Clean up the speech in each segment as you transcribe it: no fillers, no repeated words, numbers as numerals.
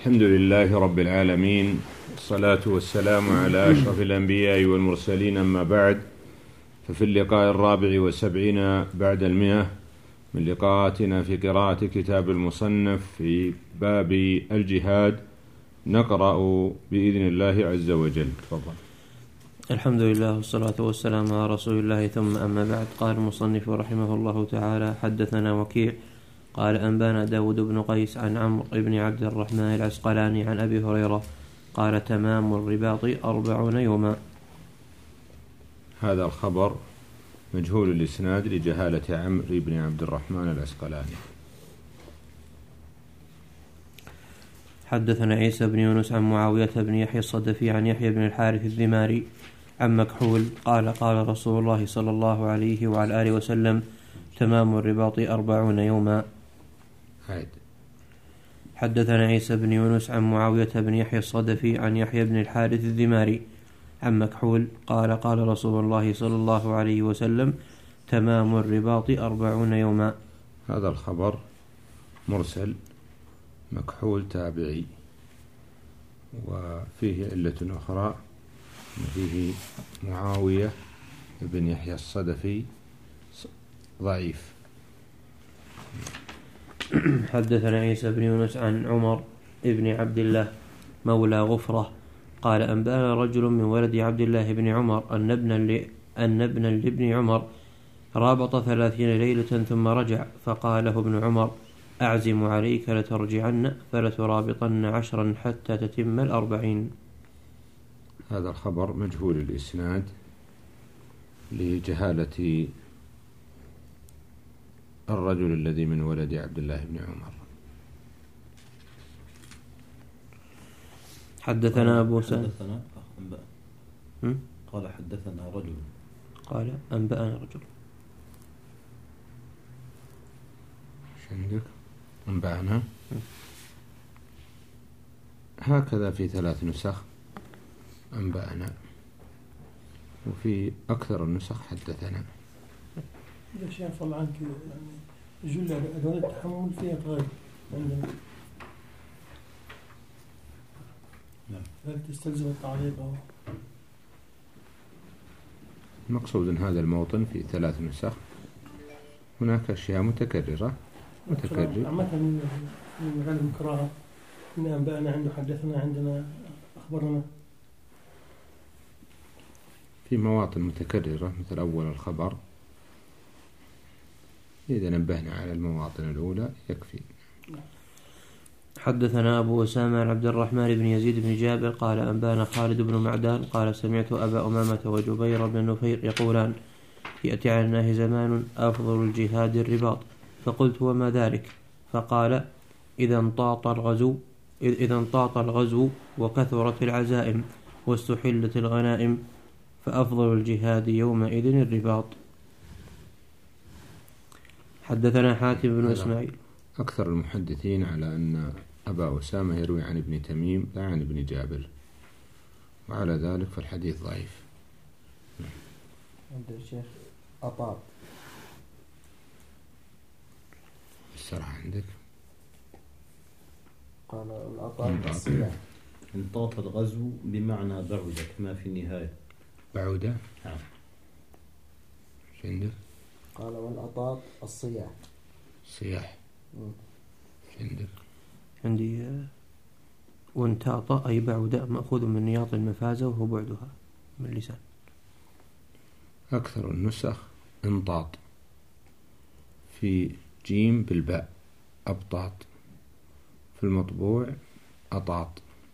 الحمد لله رب العالمين، الصلاة والسلام على أشرف الأنبياء والمرسلين، أما بعد، ففي اللقاء 74 بعد 100 من لقاءاتنا في قراءة كتاب المصنف في باب الجهاد نقرأ بإذن الله عز وجل. تفضل. الحمد لله والصلاة والسلام على رسول الله، ثم أما بعد. قال المصنف رحمه الله تعالى: حدثنا وكيع قال أنبانا داود بن قيس عن عمرو بن عبد الرحمن العسقلاني عن أبي هريرة قال: تمام الرباط 40 يوما. هذا الخبر مجهول الإسناد لجهالة عمرو بن عبد الرحمن العسقلاني. حدثنا عيسى بن يونس عن معاوية بن يحيى الصدفي عن يحيى بن الحارث الذماري عن مكحول قال: قال رسول الله صلى الله عليه وعلى آله وسلم: تمام الرباط 40 يوما. حدثنا عيسى بن يونس عن معاوية بن يحيى الصدفي عن يحيى بن الحارث الذماري عن مكحول قال: قال رسول الله صلى الله عليه وسلم: تمام الرباط 40 يوما. هذا الخبر مرسل، مكحول تابعي، وفيه علة أخرى، فيه معاوية بن يحيى الصدفي ضعيف. حدثنا عيسى بن يونس عن عمر بن عبد الله مولى غفرة قال: أنبأنا رجل من ولد عبد الله بن عمر أن ابنا لابن عمر رابط 30 ليلة ثم رجع، فقال له ابن عمر: أعزم عليك لترجعن فلترابطن 10 حتى تتم 40. هذا الخبر مجهول الإسناد لجهالة الرجل الذي من ولد عبد الله بن عمر. حدثنا أبو سعيد قال: حدثنا رجل. قال: أنبأنا رجل. عندك أنبأنا هكذا في 3 نسخ أنبأنا، وفي أكثر النسخ حدثنا. يا شيخ صلى عنك، يعني جل أدوات التحمل فيها تغير عندنا، هل تستلزم التعليق أو؟ المقصود أن هذا الموطن في 3 نسخ، هناك أشياء متكررة. عامة من غالب القراءة إن أنبأنا عنده حدثنا، عندنا أخبرنا، في مواطن متكررة مثل أول الخبر. إذا نبهنا على المواطن الأولى يكفي. حدثنا أبو أسامة عن عبد الرحمن بن يزيد بن جابر قال: أنبانا خالد بن معدان قال: سمعت أبا أمامة وجبير بن نفير يقولان: يأتي على الناس زمان أفضل الجهاد الرباط. فقلت: وما ذلك؟ فقال: إذا انطاط الغزو وكثرت العزائم واستحلت الغنائم فأفضل الجهاد يومئذ الرباط. حدثنا حاتم بن إسماعيل. أكثر المحدثين على أن أبا أسامة يروي عن ابن تميم لا عن ابن جابر، وعلى ذلك فالحديث ضعيف. عند الشيخ أطاط السرعة عندك. قال: الأطاط الصياح. انطاط الغزو بمعنى بعد كما في النهاية. بعودة؟ نعم. ايش عندك؟ قال: والأطاط الصياح. الصياح. ايش عندك؟ عندي وانتاط أي بعد، مأخوذ من نياط المفازة وهو بعدها من اللسان. أكثر النسخ انطاط، في جيم بالباء أبطاط، في المطبوع أطاط.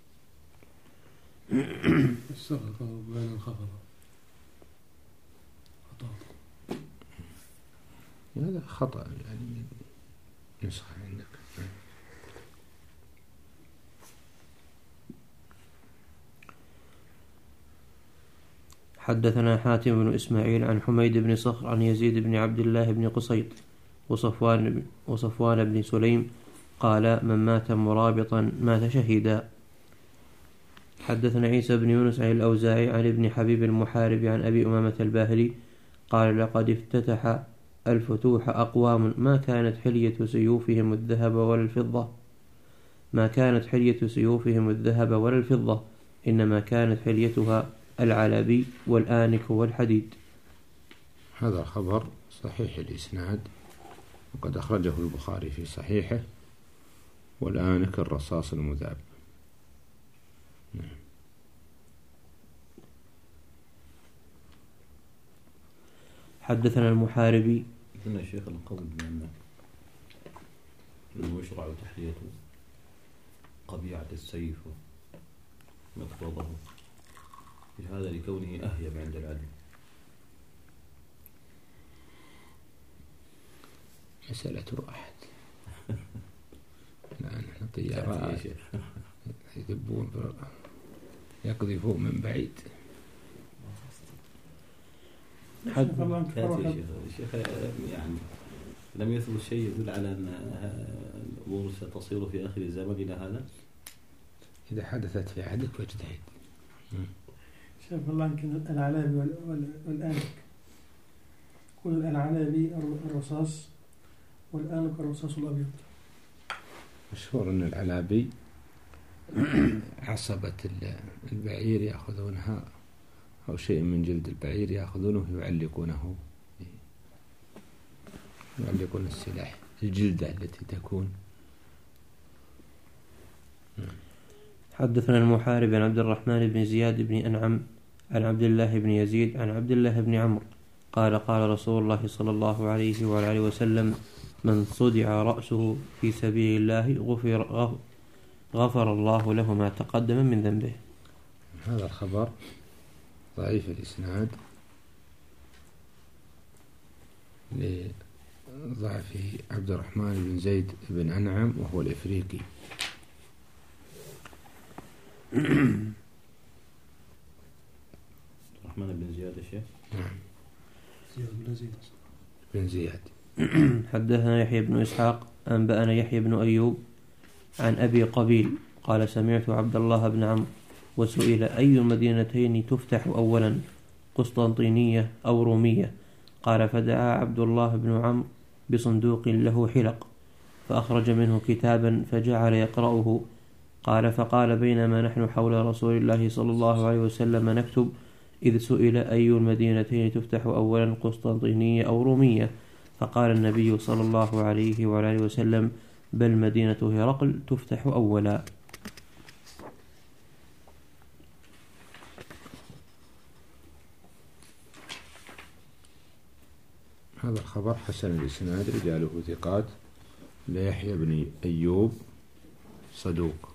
السقط بين الخفض أطاط. هذا خطأ يعني نسخة عندك. حدثنا حاتم بن إسماعيل عن حميد بن صخر عن يزيد بن عبد الله بن قصيط وصفوان بن سليم قال: من مات مرابطا مات شهيدا. حدثنا عيسى بن يونس عن الأوزاعي عن ابن حبيب المحارب عن أبي أمامة الباهلي قال: لقد افتتح الفتوح أقوام ما كانت حلية سيوفهم الذهب ولا الفضة، ما كانت حلية سيوفهم الذهب ولا الفضة، إنما كانت حليتها العلبي والآنك والحديد. هذا خبر صحيح الإسناد، وقد أخرجه البخاري في صحيحه. والآنك الرصاص المذاب. حدثنا المحاربي. إن الشيخ القول بأنه يشرع تحلية قبيعة السيف ومقبضه هذا لكونه أهيب عند العلم. مسألة واحد. لا نحن طيارات يذبون يقذفون من بعيد. الشيخ يعني لم يثبت شيء يدل على أن الأمور ستصير في آخر الزمن إلى هذا. إذا حدثت في عهدك فاجتهد. شوف الله يمكن العلابي والآنك. يكون العلابي الرصاص والآنك الرصاص الأبيض. مشهور أن العلابي عصبة البعير يأخذونها أو شيء من جلد البعير يأخذونه يعلقون السلاح، الجلدة التي تكون. حدثنا المحارب عن عبد الرحمن بن زياد بن أنعم عن عبد الله بن يزيد عن عبد الله بن عمرو قال قال رسول الله صلى الله عليه وآله وسلم: من صدع رأسه في سبيل الله غفر الله له ما تقدم من ذنبه. هذا الخبر ضعيف الإسناد لضعف عبد الرحمن بن زيد بن أنعم وهو الإفريقي. الرحمن بن زياد الشيخ. نعم. بن زياد. حدثنا يحيى بن إسحاق أنبأنا يحيى بن أيوب عن أبي قبيل قال: سمعت عبد الله بن عمرو وسئل أي المدينتين تفتح أولا، قسطنطينية أو رومية؟ قال: فدعا عبد الله بن عمرو بصندوق له حلق فأخرج منه كتابا فجعل يقرأه. قال: فقال بينما نحن حول رسول الله صلى الله عليه وسلم نكتب إذ سئل أي المدينتين تفتح أولا، قسطنطينية أو رومية؟ فقال النبي صلى الله عليه وآله وسلم: بل مدينة هرقل تفتح أولا. هذا الخبر حسن الإسناد، رجاله ثقات، ليحيى بن أيوب صدوق.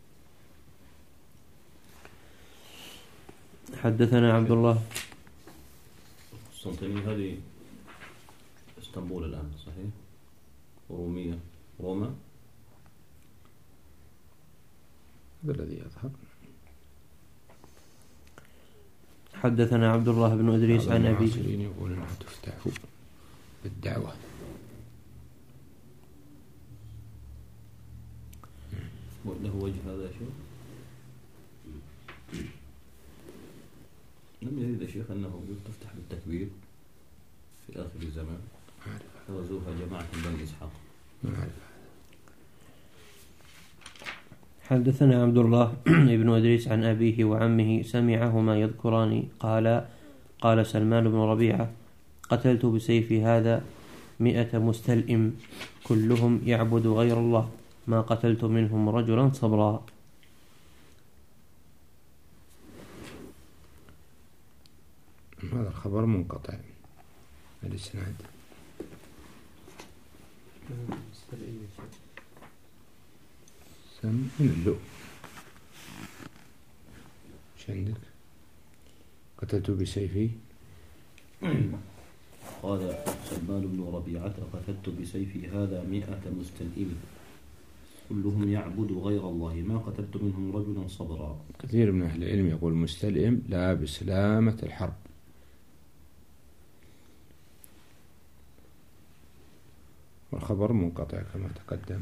حدثنا عبد الله. قسطنطينية هذه اسطنبول الآن صحيح؟ ورومية روما، هذا الذي يظهر. حدثنا عبد الله بن إدريس عن أبي. يقول أنها تفتح بالدعوة. له وجه هذا شيء؟ لم يريد الشيخ أنه تفتح بالتكبير في آخر الزمان. غزوها جماعة بني إسحاق. حدثنا عبد الله بن إدريس عن أبيه وعمه سمعهما يذكران قال سلمان بن ربيعة: قتلت بسيفي هذا 100 مستلئم كلهم يعبد غير الله، ما قتلت منهم رجلا صبرا. هذا الخبر منقطع الإسناد. سم من اللؤم. ايش عندك؟ قتلت بسيفي. قال سلمان بن ربيعة: قتلت بسيفي هذا 100 مستلئم كلهم يعبد غير الله، ما قتلت منهم رجلا صبرا. كثير من أهل العلم يقول مستلئم لا بسلامة الحرب. والخبر منقطع كما تقدم.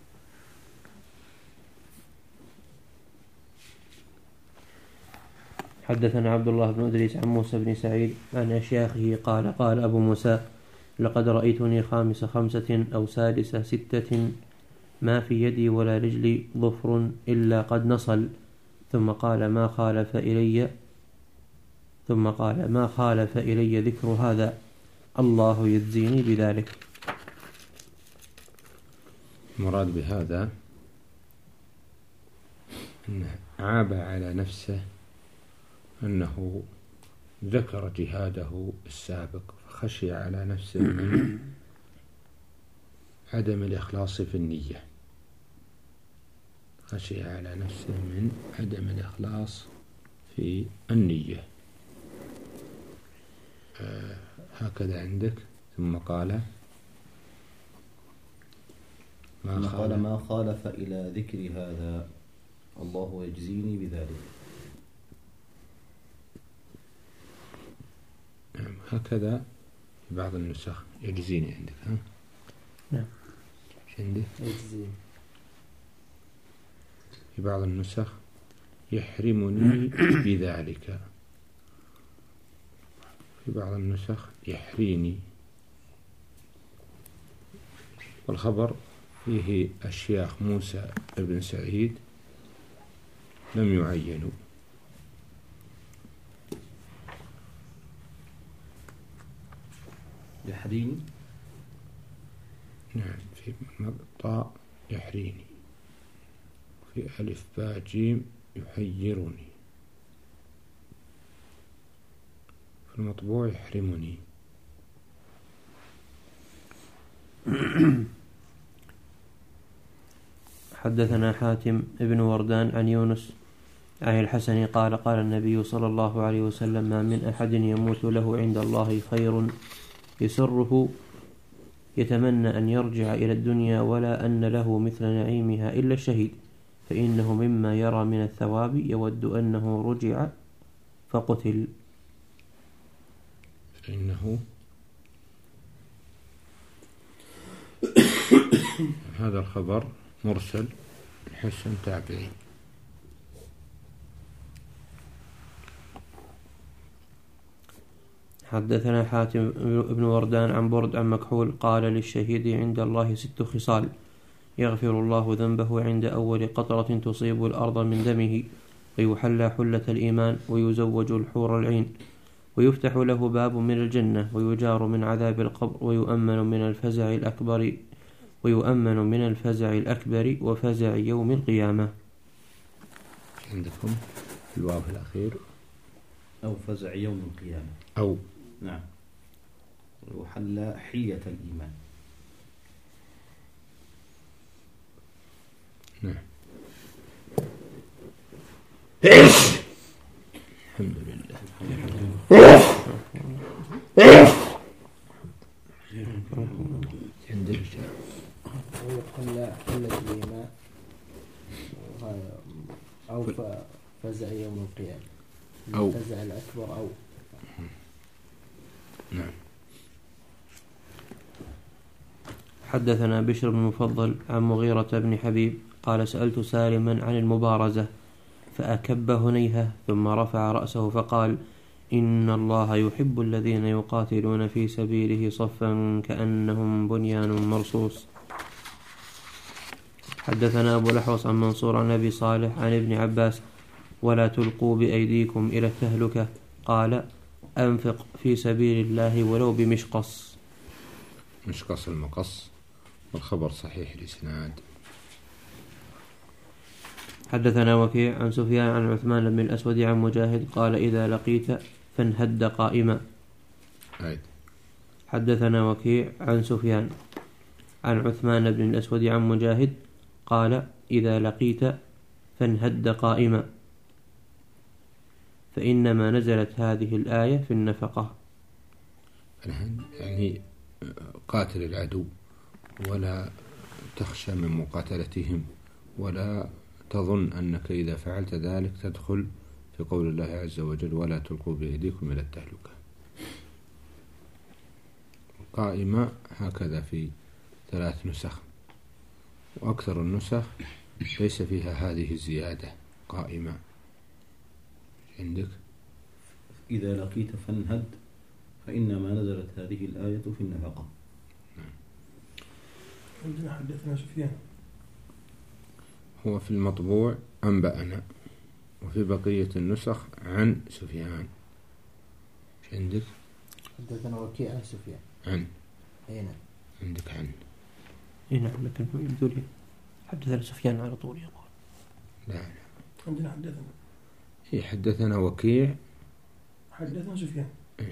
حدثنا عبد الله بن إدريس عن موسى بن سعيد عن أشياخه قال أبو موسى: لقد رأيتني خامس 5 أو سادس 6 ما في يدي ولا رجلي ظفر إلا قد نصل. ثم قال ما خالف إلي ذكر هذا، الله يجزيني بذلك. المراد بهذا أنه عاب على نفسه أنه ذكر جهاده السابق، فخشي على نفسه من عدم الإخلاص في النية، خشي على نفسه من عدم الإخلاص في النية. هكذا عندك. ثم قال ما خالف إلى ذكر هذا، الله يجزيني بذلك. نعم، هكذا في بعض النسخ يجزيني عندك. ها؟ نعم، عندك يجزيني. في بعض النسخ يحرمني بذلك، في بعض النسخ يحريني. والخبر فيه الشيخ موسى بن سعيد لم يعينوا. يحريني، نعم، في مقطع يحريني، في ألف باء جيم يحيرني، في المطبوع يحرمني. حدثنا حاتم ابن وردان عن يونس عن الحسن قال قال النبي صلى الله عليه وسلم ما من أحد يموت له عند الله خير يسره يتمنى أن يرجع إلى الدنيا ولا أن له مثل نعيمها إلا الشهيد، فإنه مما يرى من الثواب يود أنه رجع فقتل. فإنه هذا الخبر مرسل، الحسن تابعي. حدثنا حاتم بن وردان عن برد عن مكحول قال للشهيد عند الله 6 خصال: يغفر الله ذنبه عند أول قطرة تصيب الأرض من دمه، ويحلى حلة الإيمان، ويزوج الحور العين، ويفتح له باب من الجنة، ويجار من عذاب القبر، ويؤمن من الفزع الأكبر وفزع يوم القيامة. عندكم الواو الأخير أو فزع يوم القيامة، أو نعم، وحل حية الإيمان. نعم. الحمد لله. عند الرجال ويحل حلة الإيمان أو فزع يوم القيامة، أو الفزع الأكبر. أو نعم. حدثنا بشر بن المفضل عن مغيرة بن حبيب قال سألت سالما عن المبارزة فأكب هنيهة ثم رفع رأسه فقال: إن الله يحب الذين يقاتلون في سبيله صفا كأنهم بنيان مرصوص. حدثنا أبو الأحوص عن منصور عن أبي صالح عن ابن عباس: ولا تلقوا بأيديكم إلى التهلكة، قال: أنفق في سبيل الله ولو بمشقص. مشقص المقص، والخبر صحيح الإسناد. حدثنا وكيع عن سفيان عن عثمان بن الأسود عن مجاهد قال: إذا لقيت فانهد قائما. حدثنا وكيع عن سفيان عن عثمان بن الأسود عن مجاهد قال: إذا لقيت فانهد قائما، فإنما نزلت هذه الآية في النفقة. يعني قاتل العدو ولا تخشى من مقاتلتهم، ولا تظن أنك إذا فعلت ذلك تدخل في قول الله عز وجل: ولا تلقوا بأيديكم إلى التهلكة. قائمة هكذا في 3 نسخ، وأكثر النسخ ليس فيها هذه الزيادة، قائمة. عندك إذا لقيت فانهد، فإنما نزلت هذه الآية في النفقة. عندنا حدثنا سفيان هو في المطبوع أنبأنا، وفي بقية النسخ عن سفيان. ايش عندك؟ حدثنا وكيع عن سفيان. عن أي نعم. عندك عن. اي نعم، لكن يقول حدثنا سفيان على طول يقول. لا عندنا حدثنا. هي حدثنا وكيع. حدثنا سفيان.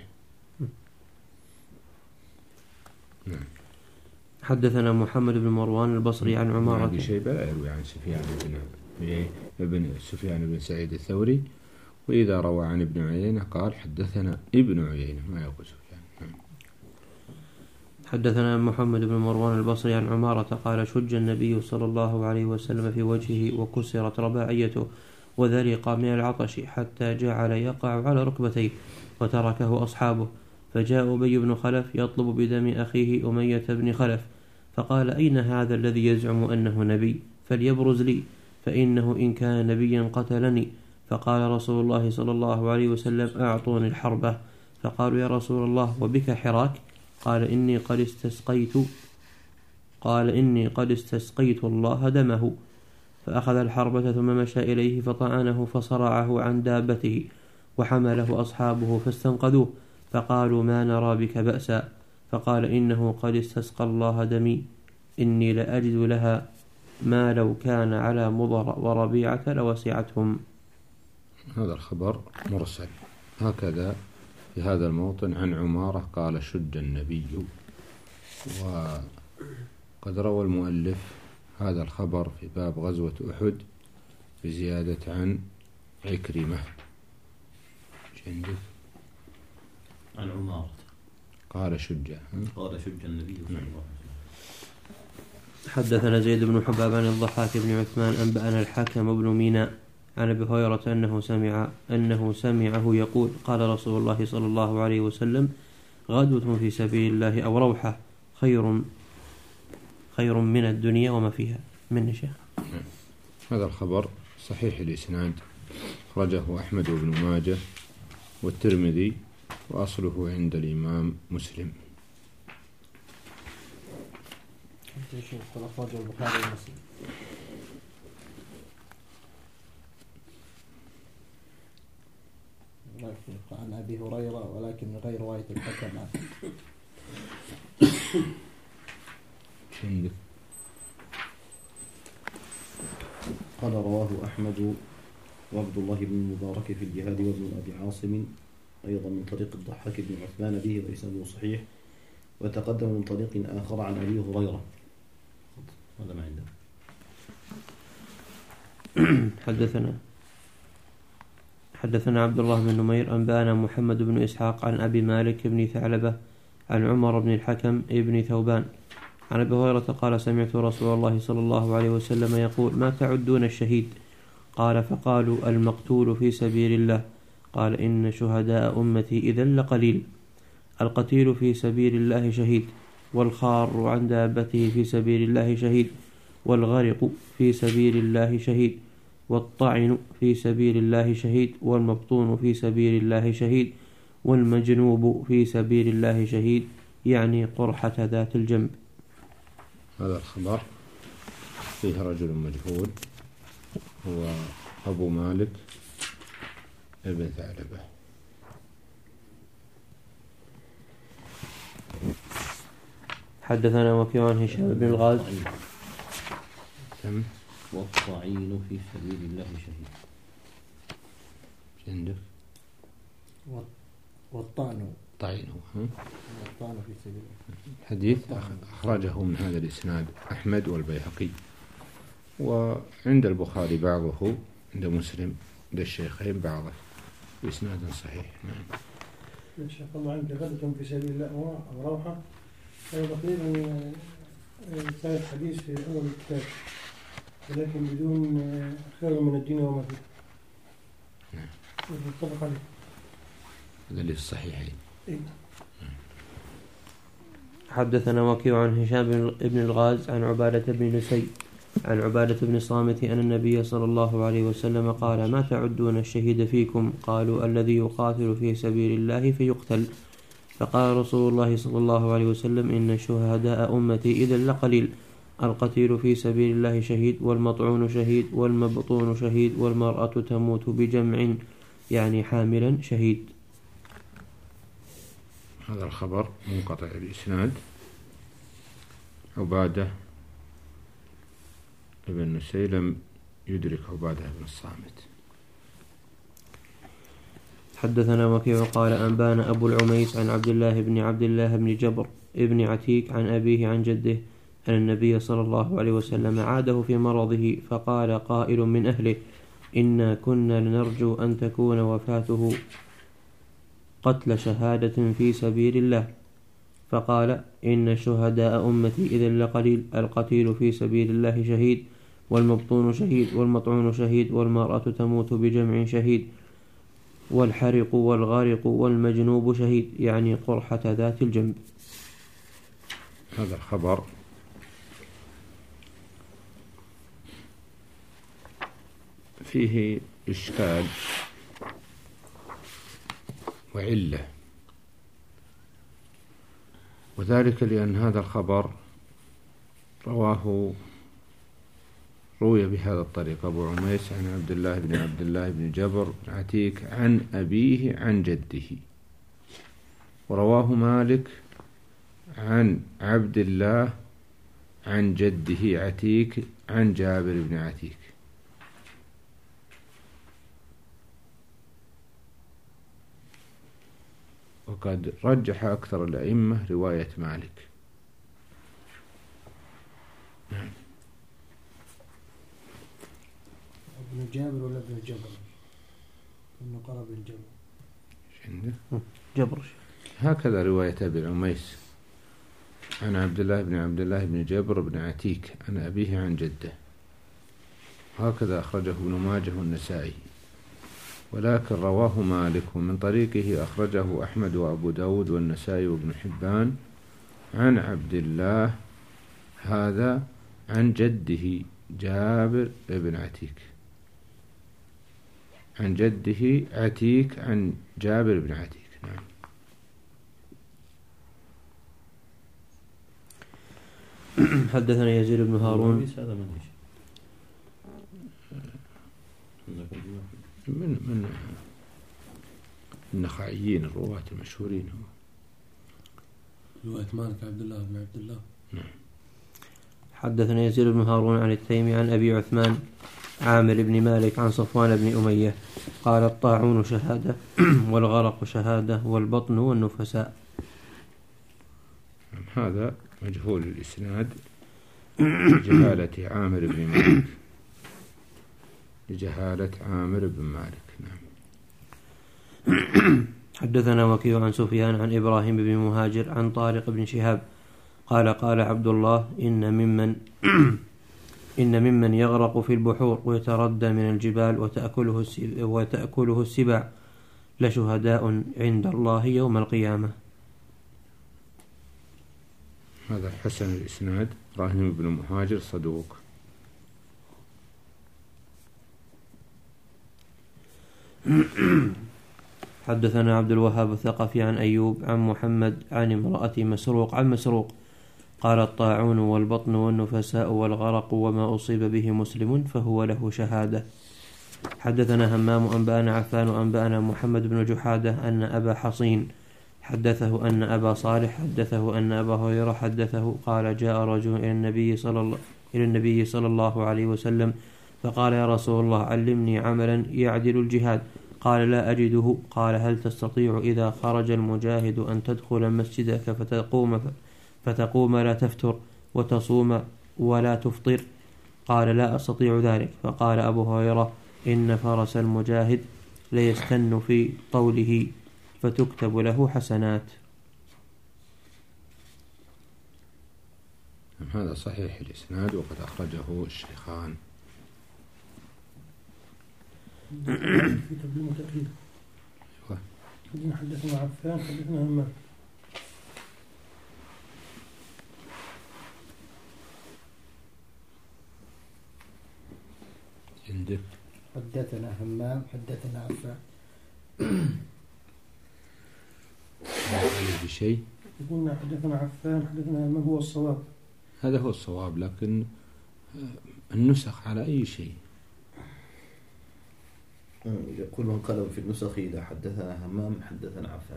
نعم. حدثنا محمد بن مروان البصري عن عمارة أبي شيبة لا يروي عن سفيان ابن سفيان بن سعيد الثوري، وإذا روى عن ابن عيينة قال حدثنا ابن عيينة، ما يقول سفيان. حدثنا محمد بن مروان البصري عن عمارة قال شج النبي صلى الله عليه وسلم في وجهه وكسرت رباعيته وذرق من العطش حتى جعل يقع على ركبتيه وتركه أصحابه، فجاء أبي بن خلف يطلب بدم أخيه أمية بن خلف، فقال أين هذا الذي يزعم أنه نبي؟ فليبرز لي، فإنه إن كان نبيا قتلني. فقال رسول الله صلى الله عليه وسلم أعطوني الحربة. فقالوا يا رسول الله وبك حراك؟ قال إني قد استسقيت الله دمه. فأخذ الحربة ثم مشى إليه فطعنه فصرعه عن دابته، وحمله أصحابه فاستنقذوه، فقالوا ما نرى بك بأسا. فقال إنه قد استسقى الله دمي، إني لأجد لها ما لو كان على مضر وربيعة لوسعتهم. هذا الخبر مرسل هكذا في هذا الموطن عن عمارة قال شج النبي، وقد روى المؤلف هذا الخبر في باب غزوة أحد بزيادة عن عكرمة. عندك عن عمارة قال شج النبي صلى الله عليه وسلم. حدثنا زيد بن حباب عن الضحاك بن عثمان أنبأنا الحكم بن ميناء عن أبي هريرة أنه سمعه يقول قال رسول الله صلى الله عليه وسلم غدوة في سبيل الله أو روحة خير من الدنيا وما فيها. من شيخ هذا الخبر صحيح الإسناد، أخرجه أحمد بن ماجه والترمذي، وأصله عند الإمام مسلم. أخرجه البخاري ومسلم. عن أبي هريرة ولكن من غير رواية الحكم عنه. قال رواه أحمد وعبد الله بن المبارك في الجهاد وابن أبي عاصم أيضا من طريق الضحاك بن عثمان به وإسناده صحيح، وتقدم من طريق آخر عن أبي هريرة. هذا ما عنده. حدثنا عبد الله بن نمير أنبأنا محمد بن إسحاق عن أبي مالك بن ثعلبة عن عمر بن الحكم ابن ثوبان عن أبي هريرة قال سمعت رسول الله صلى الله عليه وسلم يقول ما تعدون الشهيد؟ قال فقالوا المقتول في سبيل الله. قال إن شهداء أمتي إذا لقليل. القتيل في سبيل الله شهيد، والخار عن دابته في سبيل الله شهيد، والغرق في سبيل الله شهيد، والطعن في سبيل الله شهيد، والمبطون في سبيل الله شهيد، والمجنوب في سبيل الله شهيد، يعني قرحة ذات الجنب. هذا الخبر فيه رجل مجهول هو أبو مالك ابن ثعلبة. حدثنا وكيع عن هشام بن الغاز والطعين في سبيل الله شهيد. عندك والطعن في سبيل الله. حديث أخرجه من هذا الإسناد أحمد والبيهقي، وعند البخاري بعضه، عند مسلم، عند الشيخين بعضه بإسناد صحيح. نعم. إن شاء الله عنك غدوة في سبيل الله أو روحة، هذا تقريبا ثالث حديث في أول الكتاب، ولكن بدون خير من الدين وما فيه. نعم. متفق عليه. هذا اللي الصحيحين. حدثنا وكيع عن هشام بن الغاز عن عبادة بن نسي عن عبادة بن صامت أن النبي صلى الله عليه وسلم قال ما تعدون الشهيد فيكم؟ قالوا الذي يقاتل في سبيل الله فيقتل. فقال رسول الله صلى الله عليه وسلم إن شهداء أمتي إذا لقليل. القتيل في سبيل الله شهيد، والمطعون شهيد، والمبطون شهيد، والمرأة تموت بجمع يعني حاملا شهيد. هذا الخبر منقطع الإسناد. عبادة ابن نسيلم يدرك عبادة بن الصامت. حدثنا وكيع قال أنبانا أبو العميس عن عبد الله بن جبر ابن عتيك عن أبيه عن جده أن النبي صلى الله عليه وسلم عاده في مرضه، فقال قائل من أهله: إنا كنا لنرجو أن تكون وفاته قتل شهادة في سبيل الله، فقال: إن شهداء أمتي إذا لقليل، القتيل في سبيل الله شهيد، والمبطون شهيد، والمطعون شهيد، والمرأة تموت بجمع شهيد، والحرق والغارق والمجنوب شهيد، يعني قرحة ذات الجنب. هذا الخبر فيه إشكال وعلة، وذلك لأن هذا الخبر روي بهذا الطريق أبو عميس عن عبد الله بن جبر بن عتيك عن أبيه عن جده، ورواه مالك عن عبد الله عن جده عتيك عن جابر بن عتيك. وقد رجح أكثر الأئمة رواية مالك. نعم. ابن جابر ولا ابن جبر؟ ابن قرب بن جبر. جبر. هكذا رواية أبي العميس عن عبد الله بن جبر بن عتيك عن أبيه عن جده، هكذا أخرجه ابن ماجه والنسائي، ولكن رواه مالك ومن طريقه أخرجه أحمد وأبو داود والنسائي وابن حبان عن عبد الله هذا عن جده جابر بن عتيك عن جده عتيك عن جابر بن عتيك. نعم. حدثنا يزيد بن هارون من النخعيين الرواة المشهورين. رواية مالك عبد الله بن عبد الله. نعم. حدثنا يزيد بن هارون عن التيمي عن أبي عثمان عامر بن مالك عن صفوان بن أمية قال: الطاعون شهادة، والغرق شهادة، والبطن والنفساء. هذا مجهول الإسناد لجهالة عامر بن مالك، لجهالة عامر بن مالك. نعم. حدثنا وكيع عن سفيان عن إبراهيم بن مهاجر عن طارق بن شهاب قال: قال عبد الله: إن ممن يغرق في البحور ويتردى من الجبال وتأكله السباع لشهداء عند الله يوم القيامة. هذا حسن الإسناد. إبراهيم بن مهاجر صدوق. حدثنا عبد الوهاب الثقفي عن أيوب عن محمد عن امرأة مسروق عن مسروق قال: الطاعون والبطن والنفساء والغرق وما أصيب به مسلم فهو له شهادة. حدثنا همام أنبأنا عفان أنبأنا محمد بن جحادة أن أبا حصين حدثه أن أبا صالح حدثه أن أبا هريرة حدثه قال: جاء رجل إلى النبي صلى الله عليه وسلم فقال: يا رسول الله، علمني عملا يعدل الجهاد. قال: لا أجده. قال: هل تستطيع إذا خرج المجاهد أن تدخل مسجدك فتقوم لا تفتر وتصوم ولا تفطر؟ قال: لا أستطيع ذلك. فقال أبو هريرة: إن فرس المجاهد ليستن في طوله فتكتب له حسنات. هذا صحيح الإسناد وقد أخرجه الشيخان. في تقديم وتأخير. حدثنا عفان حدثنا همام. عندك حدثنا همام حدثنا عفان. بشيء قلنا حدثنا عفان حدثنا همام هو الصواب. هذا هو الصواب، لكن النسخ على أي شيء. يقول من قال في النسخ إذا حدثنا همام حدثنا عفان.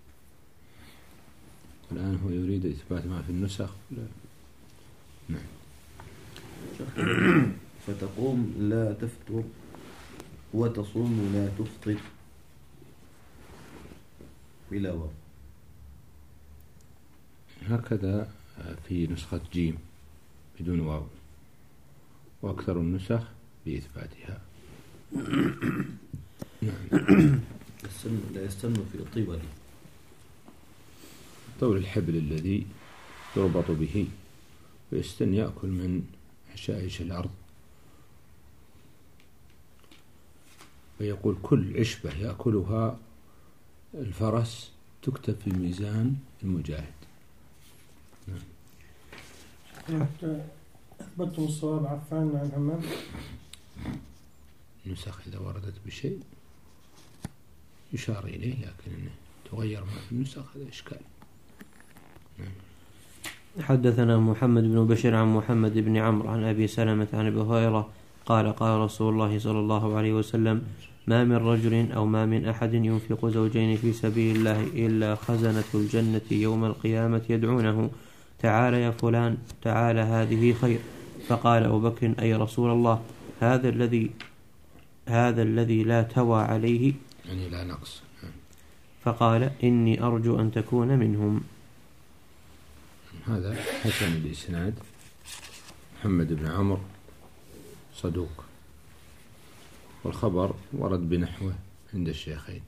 الآن هو يريد إثبات ما في النسخ. نعم. فتقوم لا تفطر وتصوم لا تفطر بلا واو. هكذا في نسخة جيم بدون واو، وأكثر النسخ بإثباتها. نعم. لا يستن في الطيبة طول الحبل الذي يربط به، ويستن يأكل من حشائش الأرض. ويقول كل عشبة يأكلها الفرس تكتب في ميزان المجاهد. أثبتتم الصواب عفان عن همام. نسخ إذا وردت بشيء يشار إليه، لكن إنه تغير ما في النسخ هذا إشكال. حدثنا محمد بن بشير عن محمد بن عمرو عن أبي سلمة عن أبي هريرة قال قال رسول الله صلى الله عليه وسلم: ما من رجل أو ما من أحد ينفق زوجين في سبيل الله إلا خزنة الجنة يوم القيامة يدعونه: تعال يا فلان، تعال، هذه خير. فقال أبو بكر: أي رسول الله، هذا الذي لا توى عليه، يعني لا نقص. فقال: إني أرجو أن تكون منهم. هذا حسن الإسناد. محمد بن عمرو صدوق، والخبر ورد بنحوه عند الشيخين.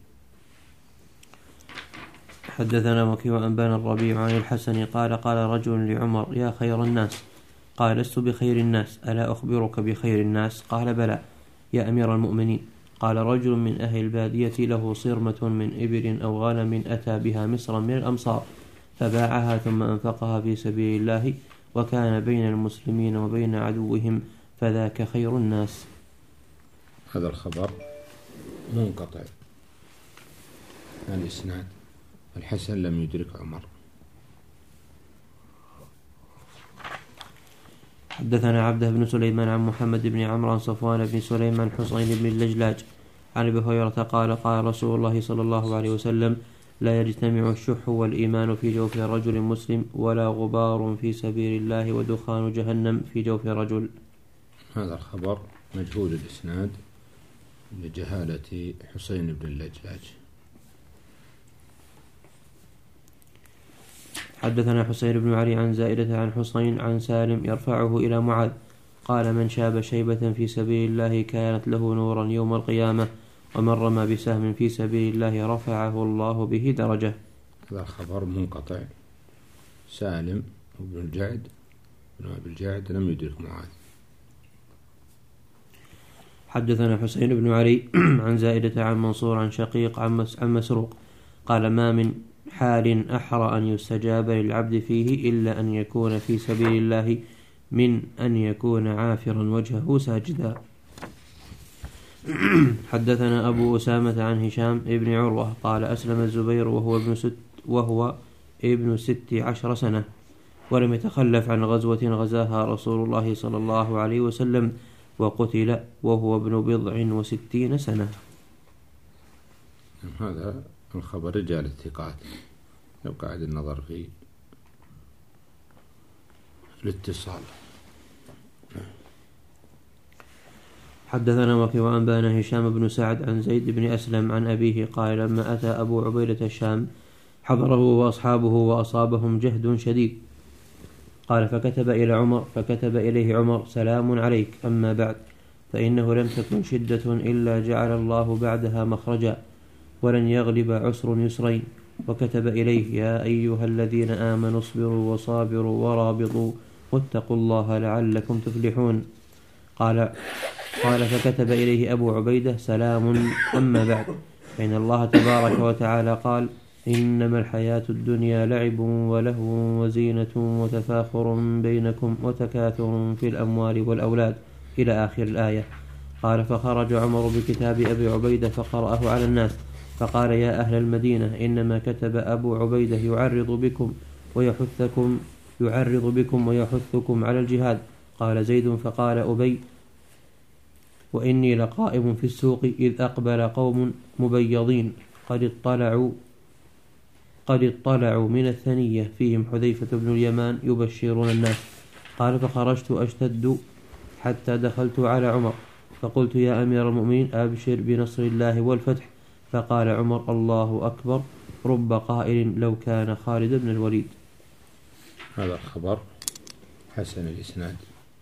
حدثنا وكيع أنبانا الربيع عن الحسن قال قال رجل لعمر: يا خير الناس. قال: لست بخير الناس، ألا أخبرك بخير الناس؟ قال: بلى يا أمير المؤمنين. قال: رجل من أهل البادية له صرمة من إبل أو غنم أتى بها مصرا من الأمصار فباعها ثم أنفقها في سبيل الله، وكان بين المسلمين وبين عدوهم، فذاك خير الناس. هذا الخبر منقطع الإسناد. الحسن لم يدرك عمر. حدثنا عبده بن سليمان عن محمد بن عمرو عن صفوان بن سليمان حسين بن اللجلاج عن أبي هريرة قال قال رسول الله صلى الله عليه وسلم: لا يجتمع الشح والإيمان في جوف رجل مسلم، ولا غبار في سبيل الله ودخان جهنم في جوف رجل. هذا الخبر مجهول الإسناد لجهالة حسين بن اللجلاج. حدثنا حسين بن علي عن زائدة عن حسين عن سالم يرفعه إلى معاذ قال: من شاب شيبة في سبيل الله كانت له نورا يوم القيامة، ومن رمى بسهم في سبيل الله رفعه الله به درجة. هذا الخبر منقطع. سالم بن الجعد بن أبي الجعد لم يدرك معاذ. حدثنا حسين بن علي عن زائدة عن منصور عن شقيق عن مسروق قال: ما من حال أحرى أن يستجاب للعبد فيه إلا أن يكون في سبيل الله من أن يكون عافرا وجهه ساجدا. حدثنا أبو أسامة عن هشام ابن عروة قال: أسلم الزبير وهو ابن 16 سنة، ولم يتخلف عن غزوة غزاها رسول الله صلى الله عليه وسلم، وقتل وهو ابن 60 سنة. هذا الخبر رجال الثقات، لو قاعد النظر في الاتصال. حدثنا وكيع أنبانا هشام بن سعد عن زيد بن أسلم عن أبيه قال: لما أتى أبو عبيدة الشام حضره وأصحابه وأصابهم جهد شديد. قال: فكتب إليه عمر: سلام عليك، أما بعد، فإنه لم تكن شدة إلا جعل الله بعدها مخرجا، ولن يغلب عسر يسرين. وكتب إليه: يا أيها الذين آمنوا اصبروا وصابروا ورابطوا واتقوا الله لعلكم تفلحون. قال فكتب إليه أبو عبيدة: سلام، أما بعد، فإن الله تبارك وتعالى قال: إنما الحياة الدنيا لعب ولهو وزينة وتفاخر بينكم وتكاثر في الأموال والأولاد، إلى آخر الآية. قال: فخرج عمر بكتاب أبي عبيدة فقرأه على الناس، فقال: يا أهل المدينة، إنما كتب أبو عبيدة يعرض بكم يعرض بكم ويحثكم على الجهاد. قال زيد فقال أبي وإني لقائم في السوق إذ أقبل قوم مبيضين قد اطلعوا من الثنية فيهم حذيفة بن اليمان يبشرون الناس. قال فخرجت أشتد حتى دخلت على عمر فقلت يا أمير المؤمنين أبشر بنصر الله والفتح. فقال عمر الله أكبر رب قائل لو كان خالد بن الوليد. هذا الخبر حسن الإسناد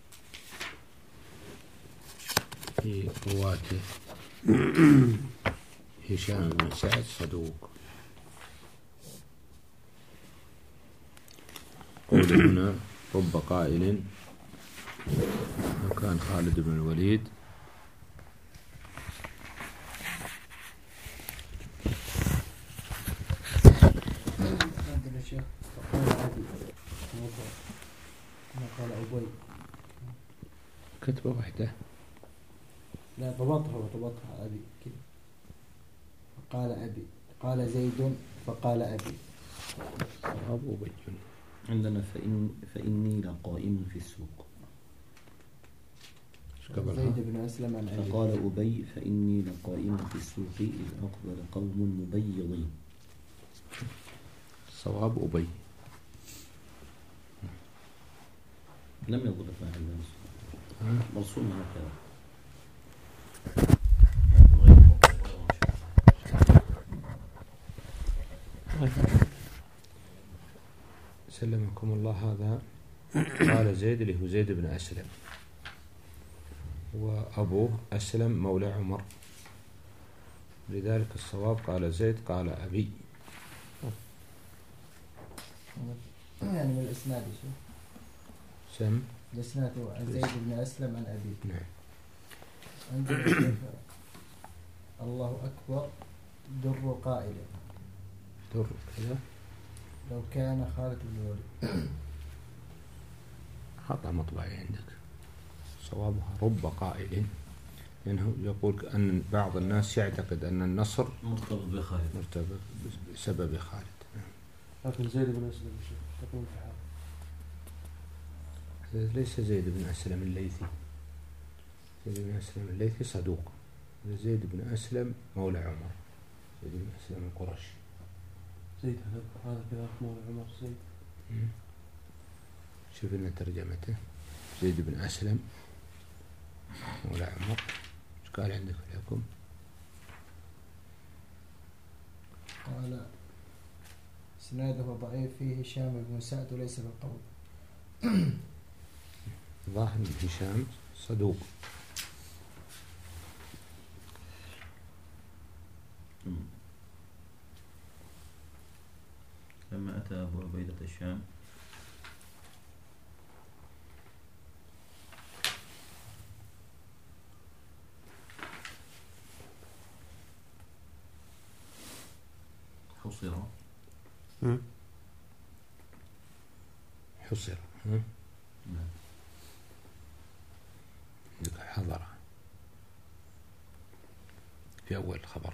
في رواته هشام بن سعد صدوق. قول هنا رب قائل لو كان خالد بن الوليد. عندنا شيخ فقال أبي ما قال أبوي كتبة واحدة. لا ضبطها أبي كده. فقال أبي قال زيد فقال أبي. أبو بي. عندنا فإني لقائم في السوق. زيد بن أسلم عن أبي. فقال أبي فإني لقائم في السوق إذ أقبل قوم مبيضين. صواب أبي. لم يضبط معه مرسوم هكذا. سلمكم الله. هذا قال زيد اللي هو زيد بن أسلم، وأبوه أسلم مولى عمر، لذلك الصواب قال زيد قال أبي. يعني من الإسناد شو؟ سم الإسناد عن زيد بن أسلم عن أبي. نعم. عندنا الله أكبر در قائل در كذا لو كان خالد بن الوليد. خطأ مطبعي عندك، صوابها رب قائل، لأنه يقول أن بعض الناس يعتقد أن النصر مرتبط بخالد، مرتبط بسبب خالد. لكن زيد بن أسلم تقول في حال ليس زيد بن أسلم الليثي. زيد بن أسلم الليثي صدوق. زيد بن أسلم مولى عمر، زيد بن أسلم القرشي. زيد هذا كذا مولى عمر زيد. شوف لنا ترجمته. زيد بن أسلم مولى عمر. ايش قال عندك في الحكم؟ قال اسناده ضعيف فيه هشام بن سعد وليس بالقول. ظاهر هشام صدوق. لما أتى أبو عبيدة الشام حصر عندك حضر في أول خبر.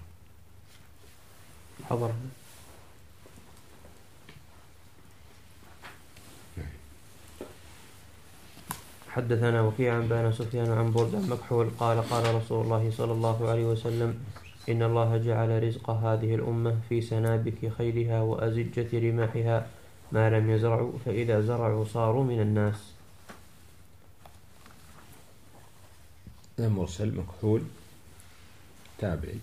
حضر. حدثنا وكيع عن بان سفيان عن برد مكحول قال قال رسول الله صلى الله عليه وسلم إن الله جعل رزق هذه الأمة في سنابك خيلها وأزجة رماحها ما لم يزرعوا، فإذا زرعوا صاروا من الناس. مرسل مكحول تابعي.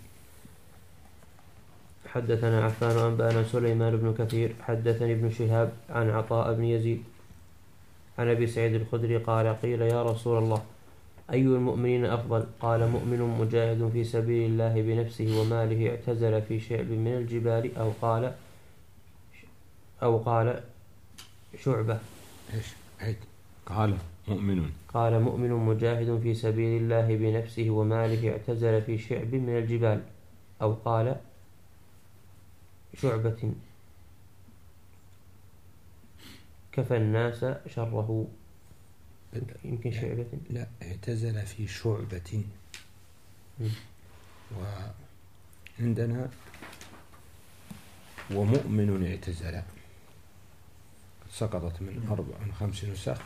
حدثنا عفان أنبأنا سليمان بن كثير حدثني ابن شهاب عن عطاء بن يزيد عن أبي سعيد الخدري قال قيل يا رسول الله أي المؤمنين أفضل؟ قال مؤمن مجاهد في سبيل الله بنفسه وماله اعتزل في شعب من الجبال أو قال شعبة. إيش عيد؟ قال مؤمن مجاهد في سبيل الله بنفسه وماله اعتزل في شعب من الجبال أو قال شعبة كفى الناس شره. يمكن شعبة. لا، اعتزل في شعبة. وعندنا ومؤمن اعتزل سقطت من 5 نسخ،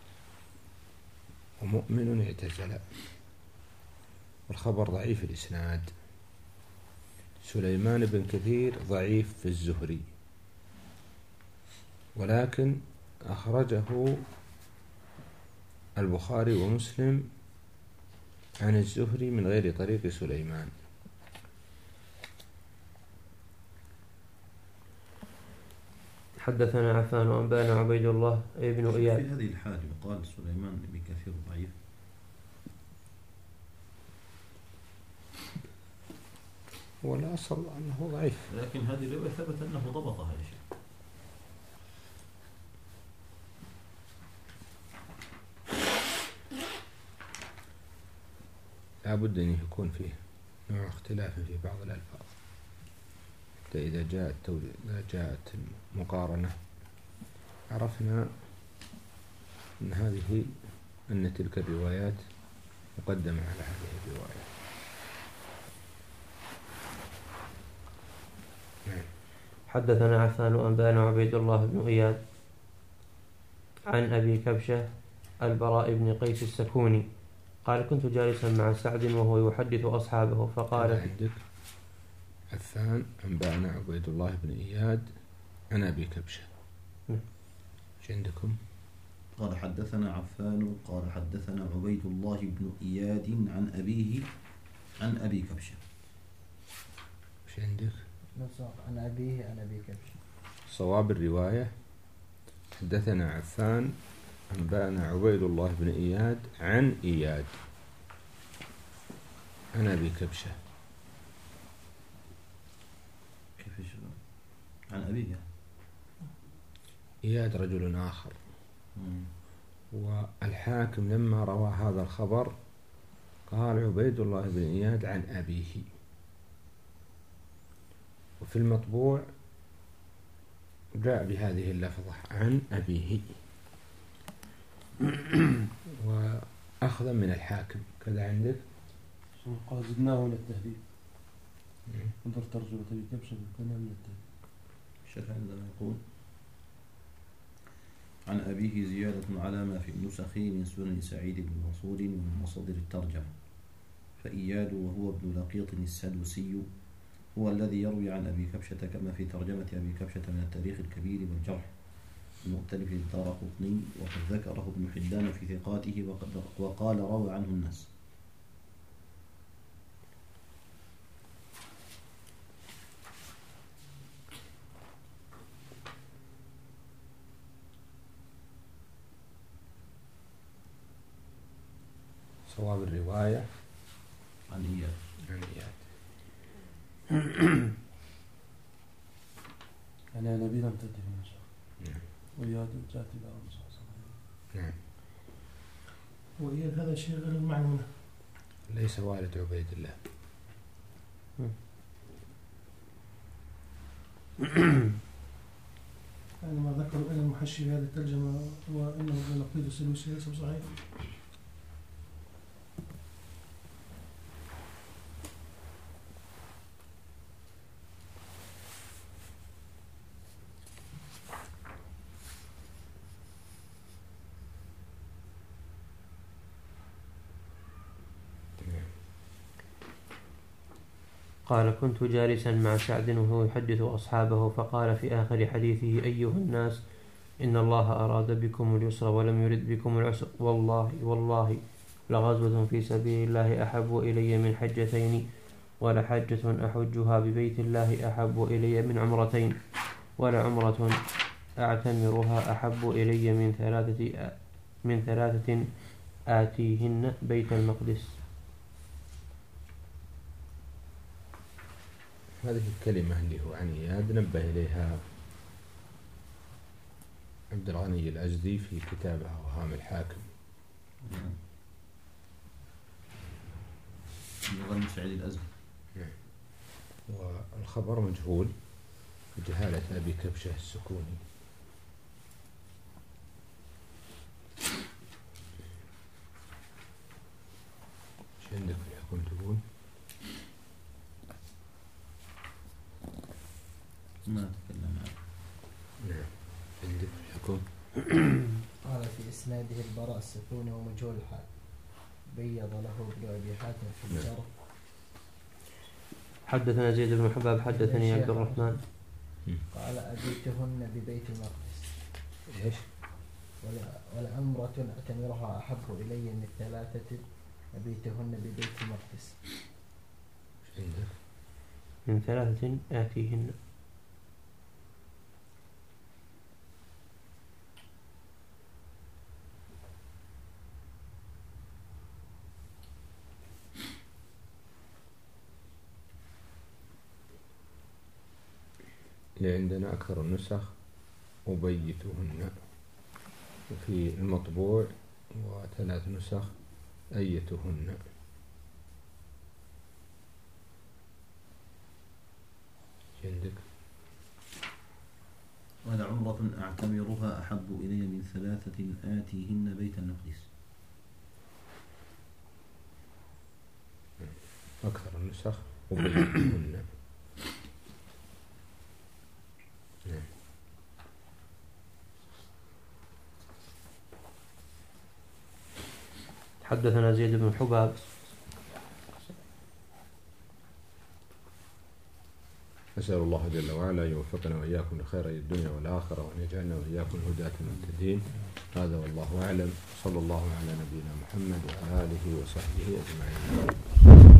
ومؤمن اعتزل. والخبر ضعيف الإسناد. سليمان بن كثير ضعيف في الزهري، ولكن أخرجه البخاري ومسلم عن الزهري من غير طريق سليمان. حدثنا عفان وأنبانا عبيد الله ابن إياد. في هذه الحال يقال سليمان بن كثير ضعيف. والأصل أنه ضعيف، لكن هذه الرواية ثبت أنه ضبطها يا شيخ. لا بد أن يكون فيه نوع اختلاف في بعض الألفاظ، حتى إذا جاءت المقارنة عرفنا أن تلك الروايات مقدمة على هذه الرواية. حدثنا عفان وأنبانا عبيد الله بن إياد عن أبي كبشة البراء بن قيس السكوني قال كنت جالسا مع سعد وهو يحدث أصحابه فقال عندك عفان أنبانا عبيد الله بن إياد عن أبي كبشة. ايش عندكم؟ قال حدثنا عفان قال حدثنا عبيد الله بن إياد عن أبيه عن أبي كبشة. ايش عندك؟ عن أبيه عن أبي كبشة. صواب الرواية حدثنا عفان أنبانا عبيد الله بن إياد عن إياد عن أبي كبشة. كيف عن أبيه؟ إياد رجل آخر. والحاكم لما روى هذا الخبر قال عبيد الله بن إياد عن أبيه، وفي المطبوع جاء بهذه اللفظة عن أبيه وأخذا من الحاكم. كذا عندك؟ قال زدناه من التهذيب. انظر ترجمة أبي كبشة بالكنية من التهذيب. الشرح عندما يقول عن أبيه زيادة على ما في النسخ من سنن سعيد بن منصور ومن مصادر الترجمة. فإياد وهو ابن لقيط السدوسي هو الذي يروي عن أبي كبشة كما في ترجمة أبي كبشة من التاريخ الكبير والجرح المؤتلف الدارقطني، وقد ذكره ابن حبان في ثقاته وقال روى عنه الناس. صواب الرواية عن إياد. يعني نبي لم تأتي في النسخ. نعم. وإياد جاءت إلى الرسول صلى الله عليه وسلم. نعم. وإياد هذا شيء غير المعنى، ليس والد عبيد الله. يعني ما ذكر أن المحشي في هذه الترجمة وإنه ابن لقيط السدوسي ليس صحيح. قال كنت جالسا مع سعد وهو يحدث أصحابه فقال في آخر حديثه أيها الناس إن الله أراد بكم اليسر ولم يرد بكم العسر، والله لغزوة في سبيل الله أحب إلي من حجتين، ولحجة أحجها ببيت الله أحب إلي من عمرتين، ولعمرة أعتمرها أحب إلي من ثلاثة آتيهن بيت المقدس. هذه الكلمة اللي هو عن إياد نبه إليها عبد الغني الأزدي في كتابه أوهام الحاكم. غني سعيد الأزدي. والخبر مجهول بجهالة أبي كبشة السكوني. ايش عندك في الحكم تقول؟ ما تكلم عنه. نعم. عندك في الحكم قال في إسناده البراء السكوني ومجهول الحال بيض له ابن أبي حاتم في الجرح. حدثنا زيد بن حباب حدثني عبد الرحمن قال أبيتهن ببيت المقدس. إيش؟ ولعمرة أعتمرها أحب إلي من 3 أبيتهن ببيت المقدس. من 3 آتيهن. اللي عندنا أكثر النسخ أبيتهن، وفي المطبوع 3 نسخ أيتهن. عندك ولعمرة أعتمرها أحب إلي من 3 آتيهن بيت المقدس. أكثر النسخ أبيتهن. حدثنا زيد بن حباب أسأل الله جل وعلا أن يوفقنا وإياكم لخير الدنيا والآخرة، وأن يجعلنا وإياكم هداة المهتدين. هذا والله أعلم. صلى الله على نبينا محمد وآله وصحبه أجمعين.